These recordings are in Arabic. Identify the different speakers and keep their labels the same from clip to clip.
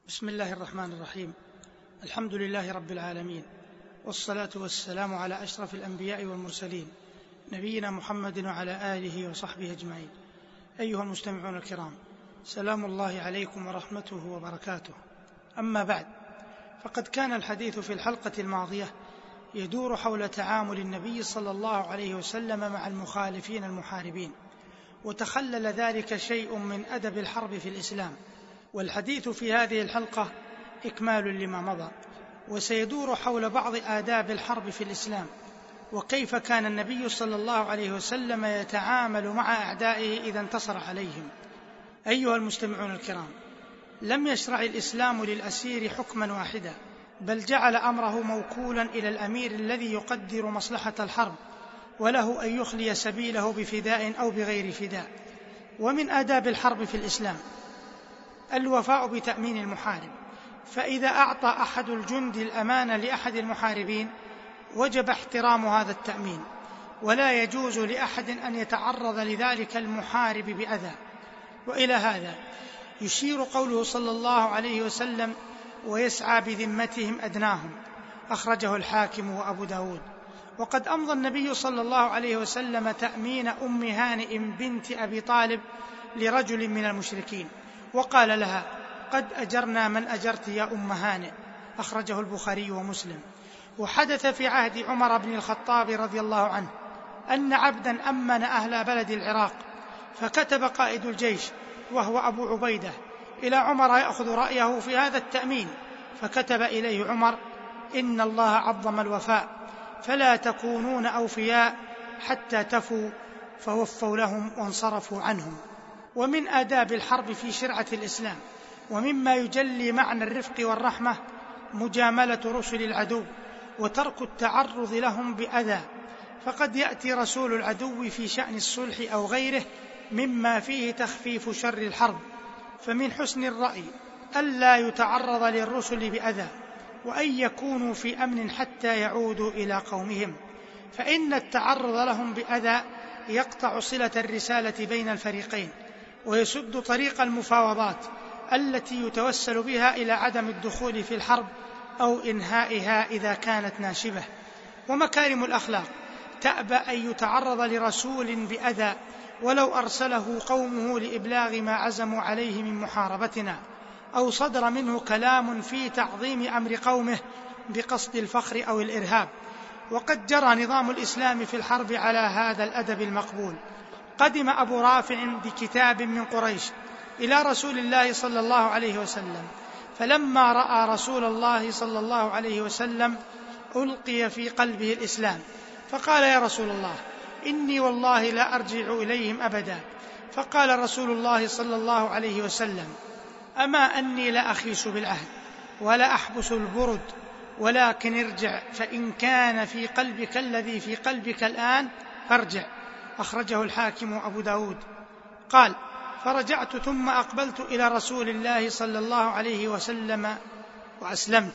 Speaker 1: بسم الله الرحمن الرحيم. الحمد لله رب العالمين، والصلاة والسلام على أشرف الأنبياء والمرسلين، نبينا محمد وعلى آله وصحبه أجمعين. أيها المستمعون الكرام، سلام الله عليكم ورحمته وبركاته. أما بعد، فقد كان الحديث في الحلقة الماضية يدور حول تعامل النبي صلى الله عليه وسلم مع المخالفين المحاربين، وتخلل ذلك شيء من أدب الحرب في الإسلام، والحديث في هذه الحلقة إكمال لما مضى، وسيدور حول بعض آداب الحرب في الإسلام، وكيف كان النبي صلى الله عليه وسلم يتعامل مع أعدائه إذا انتصر عليهم. أيها المستمعون الكرام، لم يشرع الإسلام للأسير حكما واحدا، بل جعل أمره موكولا إلى الأمير الذي يقدر مصلحة الحرب، وله أن يخلي سبيله بفداء أو بغير فداء. ومن آداب الحرب في الإسلام الوفاء بتأمين المحارب، فإذا أعطى أحد الجند الأمانة لأحد المحاربين وجب احترام هذا التأمين، ولا يجوز لأحد أن يتعرض لذلك المحارب بأذى. وإلى هذا يشير قوله صلى الله عليه وسلم: ويسعى بذمتهم أدناهم، أخرجه الحاكم وأبو داود. وقد أمضى النبي صلى الله عليه وسلم تأمين أم هانئ بنت أبي طالب لرجل من المشركين، وقال لها: قد أجرنا من أجرت يا أم هانئ، أخرجه البخاري ومسلم. وحدث في عهد عمر بن الخطاب رضي الله عنه أن عبدا أمن أهل بلد العراق، فكتب قائد الجيش وهو أبو عبيدة إلى عمر يأخذ رأيه في هذا التأمين، فكتب إليه عمر: إن الله عظم الوفاء، فلا تكونون أوفياء حتى تفوا، فوفوا لهم وانصرفوا عنهم. ومن آداب الحرب في شرعة الإسلام، ومما يجلي معنى الرفق والرحمة، مجاملة رسل العدو وترك التعرض لهم بأذى، فقد يأتي رسول العدو في شأن الصلح أو غيره مما فيه تخفيف شر الحرب، فمن حسن الرأي ألا يتعرض للرسل بأذى، وأن يكونوا في أمن حتى يعودوا إلى قومهم، فإن التعرض لهم بأذى يقطع صلة الرسالة بين الفريقين، ويسد طريق المفاوضات التي يتوسل بها إلى عدم الدخول في الحرب أو إنهائها إذا كانت ناشبة. ومكارم الأخلاق تأبى أن يتعرض لرسول بأذى ولو أرسله قومه لإبلاغ ما عزموا عليه من محاربتنا، أو صدر منه كلام في تعظيم أمر قومه بقصد الفخر أو الإرهاب. وقد جرى نظام الإسلام في الحرب على هذا الأدب المقبول. قدم أبو رافع بكتاب من قريش إلى رسول الله صلى الله عليه وسلم، فلما رأى رسول الله صلى الله عليه وسلم ألقي في قلبه الإسلام، فقال: يا رسول الله، إني والله لا أرجع إليهم أبدا. فقال رسول الله صلى الله عليه وسلم: أما أني لا أخيس بالعهد ولا أحبس البرد، ولكن ارجع، فإن كان في قلبك الذي في قلبك الآن فارجع، أخرجه الحاكم وأبو داود. قال: فرجعت ثم أقبلت إلى رسول الله صلى الله عليه وسلم وأسلمت.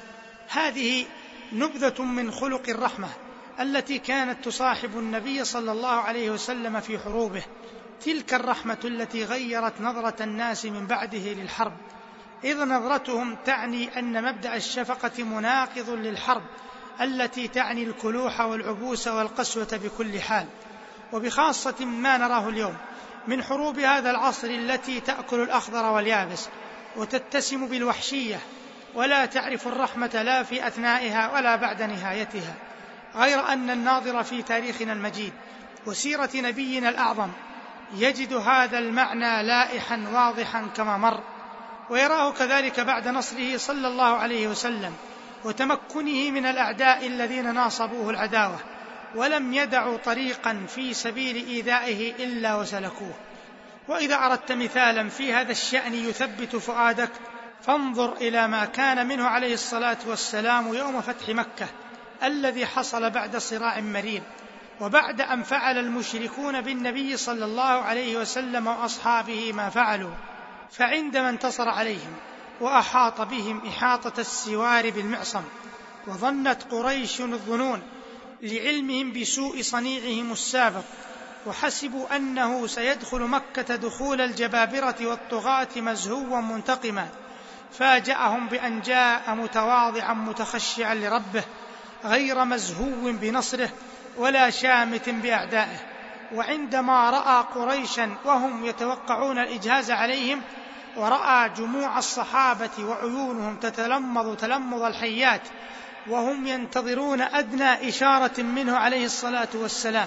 Speaker 1: هذه نبذة من خلق الرحمة التي كانت تصاحب النبي صلى الله عليه وسلم في حروبه، تلك الرحمة التي غيرت نظرة الناس من بعده للحرب، إذ نظرتهم تعني أن مبدأ الشفقة مناقض للحرب التي تعني الكلوح والعبوس والقسوة بكل حال، وبخاصة ما نراه اليوم من حروب هذا العصر التي تأكل الأخضر واليابس وتتسم بالوحشية، ولا تعرف الرحمة لا في أثنائها ولا بعد نهايتها. غير أن الناظر في تاريخنا المجيد وسيرة نبينا الأعظم يجد هذا المعنى لائحا واضحا كما مر، ويراه كذلك بعد نصره صلى الله عليه وسلم وتمكنه من الأعداء الذين ناصبوه العداوة ولم يدعوا طريقا في سبيل إيذائه إلا وسلكوه. وإذا أردت مثالا في هذا الشأن يثبت فؤادك، فانظر إلى ما كان منه عليه الصلاة والسلام يوم فتح مكة الذي حصل بعد صراع مرير، وبعد أن فعل المشركون بالنبي صلى الله عليه وسلم وأصحابه ما فعلوا. فعندما انتصر عليهم وأحاط بهم إحاطة السوار بالمعصم، وظنت قريش الظنون لعلمهم بسوء صنيعهم السابق، وحسبوا أنه سيدخل مكة دخول الجبابرة والطغاة مزهوا منتقما، فاجأهم بأن جاء متواضعا متخشعا لربه غير مزهو بنصره ولا شامت بأعدائه. وعندما رأى قريشا وهم يتوقعون الإجهاز عليهم، ورأى جموع الصحابة وعيونهم تتلمض تلمض الحيات وهم ينتظرون أدنى إشارة منه عليه الصلاة والسلام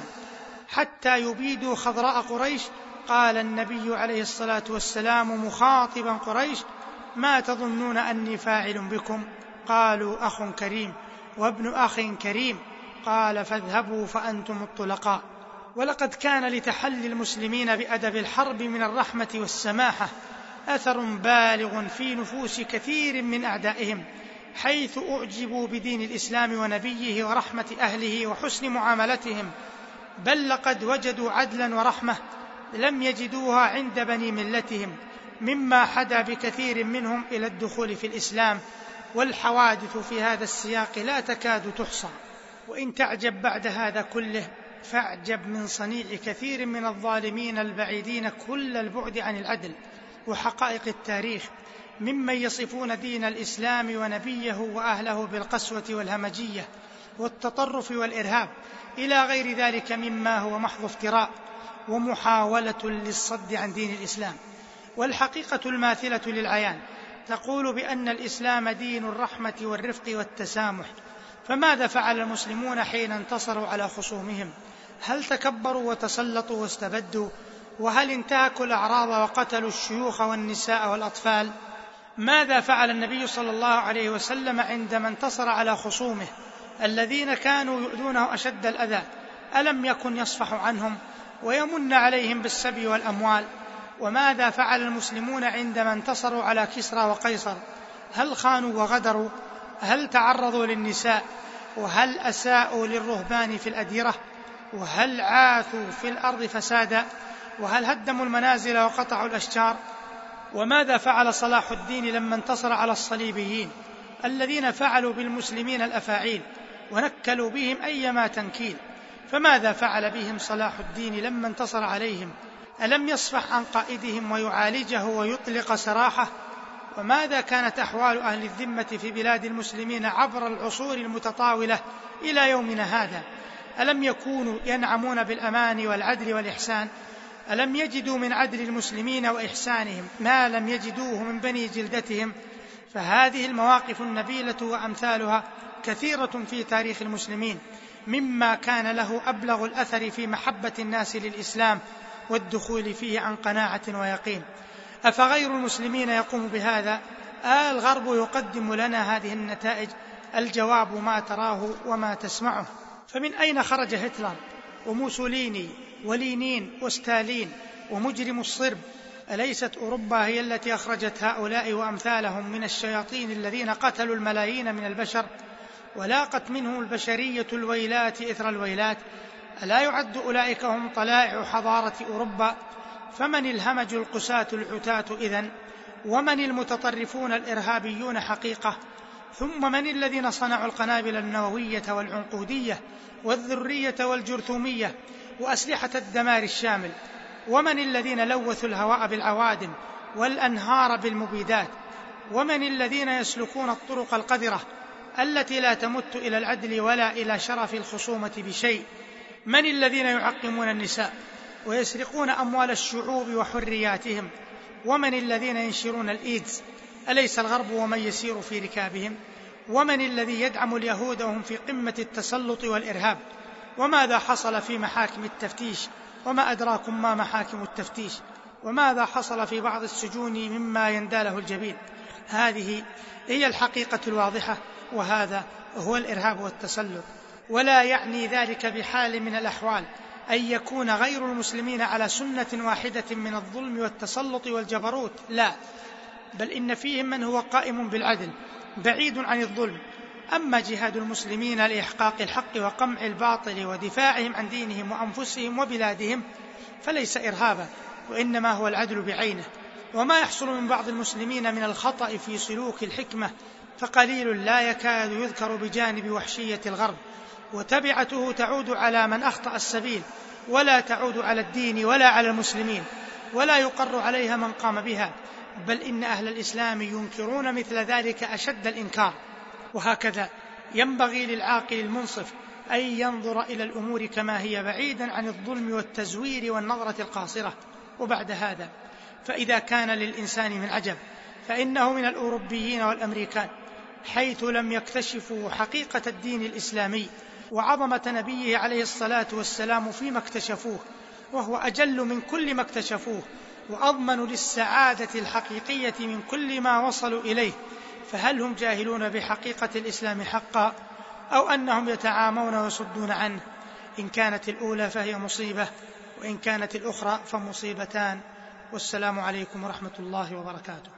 Speaker 1: حتى يبيدوا خضراء قريش، قال النبي عليه الصلاة والسلام مخاطبا قريش: ما تظنون أني فاعل بكم؟ قالوا: أخ كريم وابن أخ كريم. قال: فاذهبوا فأنتم الطلقاء. ولقد كان لتحلي المسلمين بأدب الحرب من الرحمة والسماحة أثر بالغ في نفوس كثير من أعدائهم، حيث أعجبوا بدين الإسلام ونبيه ورحمة أهله وحسن معاملتهم، بل لقد وجدوا عدلا ورحمة لم يجدوها عند بني ملتهم، مما حدا بكثير منهم إلى الدخول في الإسلام. والحوادث في هذا السياق لا تكاد تحصى. وإن تعجب بعد هذا كله فاعجب من صنيع كثير من الظالمين البعيدين كل البعد عن العدل وحقائق التاريخ، ممن يصفون دين الإسلام ونبيه وأهله بالقسوة والهمجية والتطرف والإرهاب إلى غير ذلك مما هو محض افتراء ومحاولة للصد عن دين الإسلام. والحقيقة الماثلة للعيان تقول بأن الإسلام دين الرحمة والرفق والتسامح. فماذا فعل المسلمون حين انتصروا على خصومهم؟ هل تكبروا وتسلطوا واستبدوا؟ وهل انتهكوا الأعراض وقتلوا الشيوخ والنساء والأطفال؟ ماذا فعل النبي صلى الله عليه وسلم عندما انتصر على خصومه الذين كانوا يؤذونه أشد الأذى؟ ألم يكن يصفح عنهم ويمن عليهم بالسبي والأموال؟ وماذا فعل المسلمون عندما انتصروا على كسرى وقيصر؟ هل خانوا وغدروا؟ هل تعرضوا للنساء؟ وهل أساءوا للرهبان في الأديرة؟ وهل عاثوا في الأرض فسادا؟ وهل هدموا المنازل وقطعوا الأشجار؟ وماذا فعل صلاح الدين لما انتصر على الصليبيين الذين فعلوا بالمسلمين الأفاعيل ونكلوا بهم أيما تنكيل؟ فماذا فعل بهم صلاح الدين لما انتصر عليهم؟ ألم يصفح عن قائدهم ويعالجه ويطلق سراحه؟ وماذا كانت أحوال أهل الذمة في بلاد المسلمين عبر العصور المتطاولة إلى يومنا هذا؟ ألم يكونوا ينعمون بالأمان والعدل والإحسان؟ ألم يجدوا من عدل المسلمين وإحسانهم ما لم يجدوه من بني جلدتهم؟ فهذه المواقف النبيلة وأمثالها كثيرة في تاريخ المسلمين، مما كان له أبلغ الأثر في محبة الناس للإسلام والدخول فيه عن قناعة ويقين. أفغير المسلمين يقوم بهذا؟ الغرب يقدم لنا هذه النتائج؟ الجواب ما تراه وما تسمعه. فمن أين خرج هتلر وموسوليني ولينين وستالين ومجرم الصرب؟ أليست أوروبا هي التي أخرجت هؤلاء وأمثالهم من الشياطين الذين قتلوا الملايين من البشر ولاقت منهم البشرية الويلات إثر الويلات؟ ألا يعد أولئك هم طلائع حضارة أوروبا؟ فمن الهمج القساة العتاة إذن؟ ومن المتطرفون الإرهابيون حقيقة؟ ثم من الذين صنعوا القنابل النووية والعنقودية والذرية والجرثومية وأسلحة الدمار الشامل؟ ومن الذين لوثوا الهواء بالعوادم والأنهار بالمبيدات؟ ومن الذين يسلكون الطرق القذرة التي لا تمت إلى العدل ولا إلى شرف الخصومة بشيء؟ من الذين يعقمون النساء ويسرقون أموال الشعوب وحرياتهم؟ ومن الذين ينشرون الإيدز؟ أليس الغرب ومن يسير في ركابهم؟ ومن الذي يدعم اليهود وهم في قمة التسلط والإرهاب؟ وماذا حصل في محاكم التفتيش؟ وما أدراكم ما محاكم التفتيش؟ وماذا حصل في بعض السجون مما ينداله الجبين؟ هذه هي الحقيقة الواضحة، وهذا هو الإرهاب والتسلط. ولا يعني ذلك بحال من الأحوال أن يكون غير المسلمين على سنة واحدة من الظلم والتسلط والجبروت، لا، بل إن فيهم من هو قائم بالعدل بعيد عن الظلم. أما جهاد المسلمين لإحقاق الحق وقمع الباطل ودفاعهم عن دينهم وأنفسهم وبلادهم فليس إرهابا، وإنما هو العدل بعينه. وما يحصل من بعض المسلمين من الخطأ في سلوك الحكمة فقليل لا يكاد يذكر بجانب وحشية الغرب، وتبعته تعود على من أخطأ السبيل ولا تعود على الدين ولا على المسلمين، ولا يقر عليها من قام بها، بل إن أهل الإسلام ينكرون مثل ذلك أشد الإنكار. وهكذا ينبغي للعاقل المنصف أن ينظر إلى الأمور كما هي بعيدا عن الظلم والتزوير والنظرة القاصرة. وبعد هذا فإذا كان للإنسان من عجب فإنه من الأوروبيين والأمريكان، حيث لم يكتشفوا حقيقة الدين الإسلامي وعظمة نبيه عليه الصلاة والسلام فيما اكتشفوه، وهو أجل من كل ما اكتشفوه وأضمن للسعادة الحقيقية من كل ما وصلوا إليه. فهل هم جاهلون بحقيقة الإسلام حقا، أو أنهم يتعامون ويصدون عنه؟ إن كانت الأولى فهي مصيبة، وإن كانت الأخرى فمصيبتان. والسلام عليكم ورحمة الله وبركاته.